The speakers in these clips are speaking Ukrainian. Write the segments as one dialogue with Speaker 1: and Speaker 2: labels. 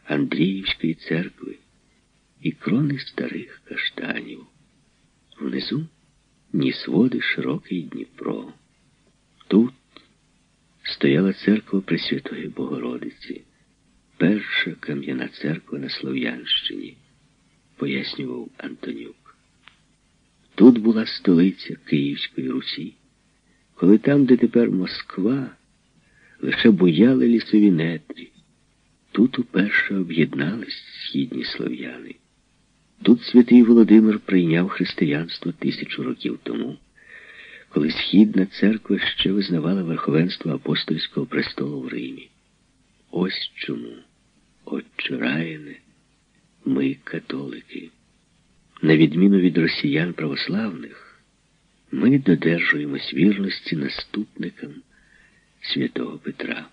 Speaker 1: Андріївської церкви і крони старих каштанів. Внизу ніс води широкий Дніпро. Тут стояла церква Пресвятої Богородиці, перша кам'яна церква на Слов'янщині, пояснював Антонюк. Тут була столиця Київської Русі, коли там, де тепер Москва, лише буяли лісові нетрі. Тут уперше об'єднались східні слов'яни. Тут святий Володимир прийняв християнство 1000 років тому, коли Східна церква ще визнавала верховенство апостольського престолу в Римі. Ось чому, отче Раяне, ми, католики, на відміну від росіян православних, ми додержуємось вірності наступникам святого Петра.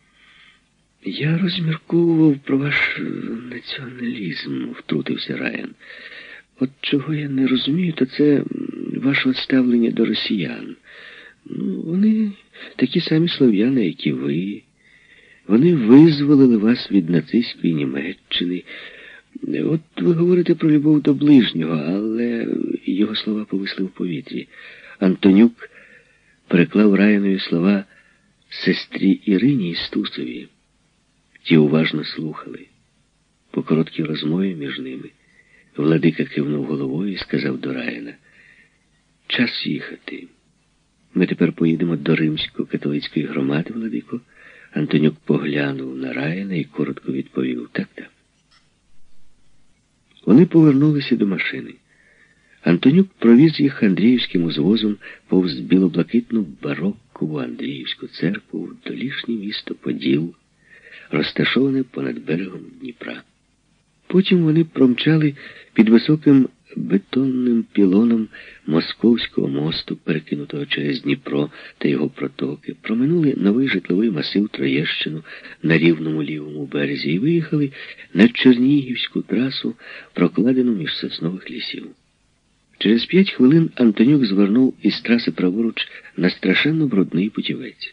Speaker 1: Я розмірковував про ваш націоналізм, втрутився Раян. От чого я не розумію, то це ваше ставлення до росіян. Вони такі самі слов'яни, як і ви. Вони визволили вас від нацистської Німеччини. От ви говорите про любов до ближнього, але його слова повисли в повітрі. Антонюк переклав Раянові слова сестрі Ірині Істусові. Ті уважно слухали. По короткій розмові між ними владика кивнув головою і сказав до Раяна: «Час їхати. Ми тепер поїдемо до римсько-католицької громади, владико». Антонюк поглянув на Раяна і коротко відповів: «Так». Вони повернулися до машини. Антонюк провіз їх Андріївським узвозом повз білоблакитну бароккову Андріївську церкву в долішнє місто Поділ, розташоване понад берегом Дніпра. Потім вони промчали під високим бетонним пілоном Московського мосту, перекинутого через Дніпро та його протоки, проминули новий житловий масив Троєщину на рівному лівому березі і виїхали на Чернігівську трасу, прокладену між соснових лісів. Через 5 хвилин Антонюк звернув із траси праворуч на страшенно брудний путівець.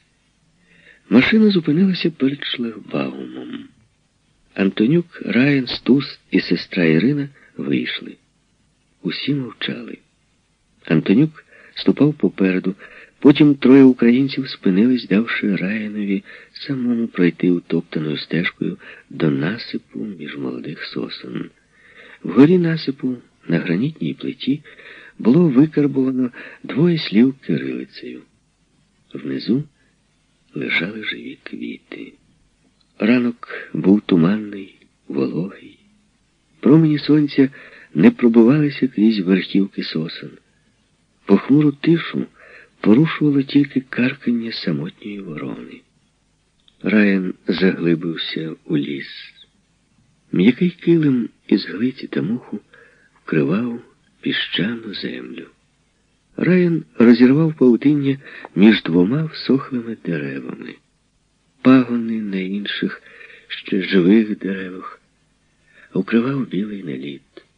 Speaker 1: Машина зупинилася перед шлагбаумом. Антонюк, Раян, Стус і сестра Ірина вийшли. Усі мовчали. Антонюк ступав попереду, потім 3 українців спинились, давши Раянові самому пройти утоптаною стежкою до насипу між молодих сосен. Вгорі насипу, на гранітній плиті, було викарбовано 2 слів кирилицею. Внизу лежали живі квіти. Ранок був туманний, вологий. Промені сонця не пробивалися крізь верхівки сосен. Похмуру тишу порушувало тільки каркання самотньої ворони. Раян заглибився у ліс. М'який килим із глиці та моху вкривав піщану землю. Раян розірвав павутиння між 2 всохлими деревами. Пагони на інших, ще живих деревах укривав білий наліт.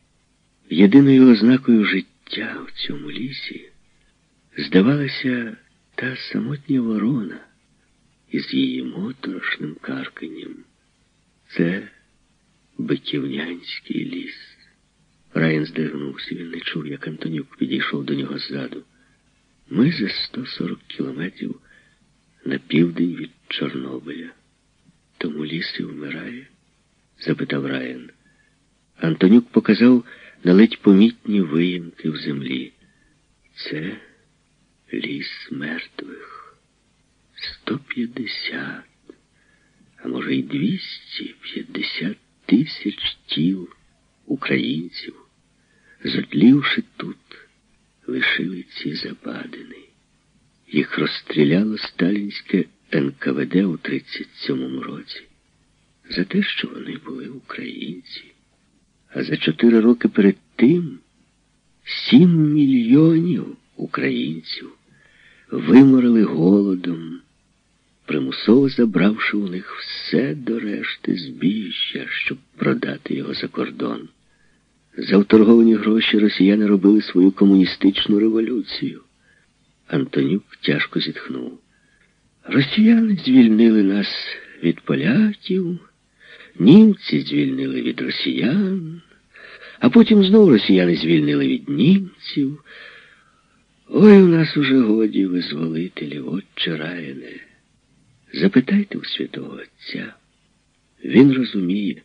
Speaker 1: Єдиною ознакою життя в цьому лісі здавалася та самотня ворона із її моторошним карканням. Це Биківнянський ліс. Раян здригнувся, він не чув, як Антонюк підійшов до нього ззаду. Ми за 140 кілометрів на південь від Чорнобиля. Тому ліс і вмирає? Запитав Раян. Антонюк показав на ледь помітні виїмки в землі. Це ліс мертвих. 150, а може й 250 тисяч тіл українців, зотлівши тут, лишили ці западини. Їх розстріляло сталінське НКВД у 37-му році за те, що вони були українці. А за 4 роки перед тим 7 мільйонів українців виморили голодом, примусово забравши у них все до решти збіжжя, щоб продати його за кордон. За вторговані гроші росіяни робили свою комуністичну революцію. Антонюк тяжко зітхнув. Росіяни звільнили нас від поляків, Німці звільнили від росіян, а потім знову росіяни звільнили від німців. Ой, у нас уже годі визволителів, отче Раяне. Запитайте у святого Отця. Він розуміє,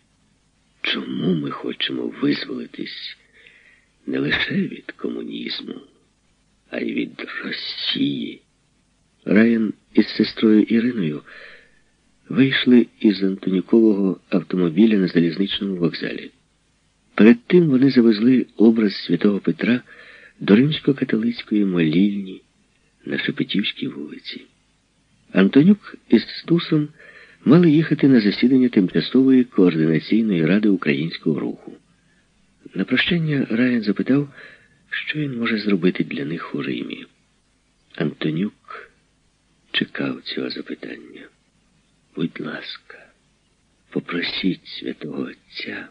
Speaker 1: чому ми хочемо визволитись не лише від комунізму, а й від Росії. Раян із сестрою Іриною вийшли із Антонюкового автомобіля на залізничному вокзалі. Перед тим вони завезли образ святого Петра до римсько-католицької молільні на Шепетівській вулиці. Антонюк із Стусом мали їхати на засідання Тимчасової координаційної ради українського руху. На прощання Раян запитав, що він може зробити для них у Римі. Антонюк чекав цього запитання. Будь ласка, попросіть святого Отця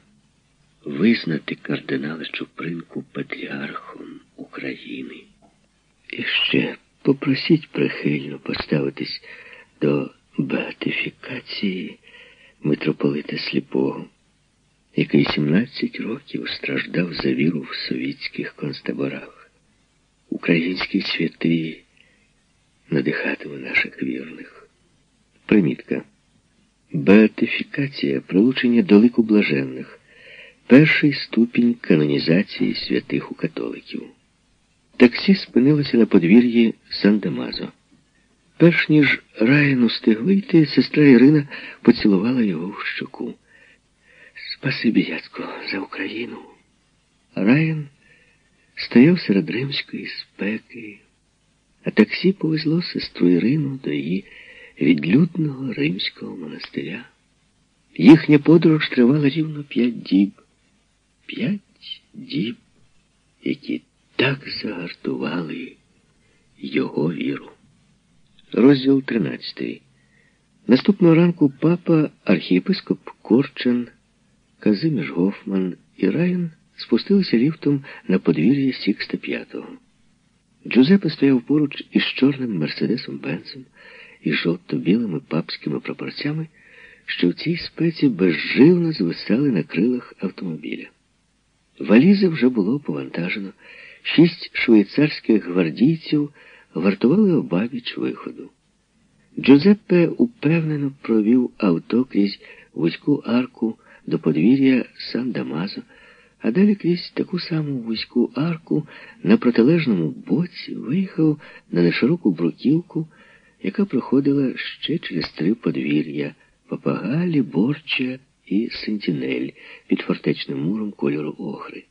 Speaker 1: визнати кардинала Чупринку патріархом України. І ще попросіть прихильно поставитись до беатифікації митрополита Сліпого, який 17 років страждав за віру в совітських концтаборах. Українські святі надихатиме наших вірних. Примітка. Беатифікація – прилучення до лику блаженних, перший ступінь канонізації святих у католиків. Таксі спинилося на подвір'ї Сан-Дамазо. Перш ніж Раян устиг вийти, сестра Ірина поцілувала його в щоку. «Спасибі, дядько, за Україну». Раян стояв серед римської спеки, а таксі повезло сестру Ірину до її відлюдного римського монастиря. Їхня подорож тривала рівно 5 діб. 5 діб, які так загартували його віру. Розділ 13. Наступного ранку папа, архієпископ Корчан, Казиміш Гофман і Раян спустилися ліфтом на подвір'я Сікста V. Джузеппе стояв поруч із чорним Мерседесом-Бенцем і жовто-білими папськими прапорцями, що в цій спеці безживно звисали на крилах автомобіля. Валізи вже було повантажено. 6 швейцарських гвардійців вартували обабіч виходу. Джузеппе упевнено провів авто крізь вузьку арку до подвір'я Сан-Дамазо, а далі крізь таку саму вузьку арку на протилежному боці виїхав на нешироку бруківку, яка проходила ще через 3 подвір'я – Папагалі, Борча і Сентінель під фортечним муром кольору охри.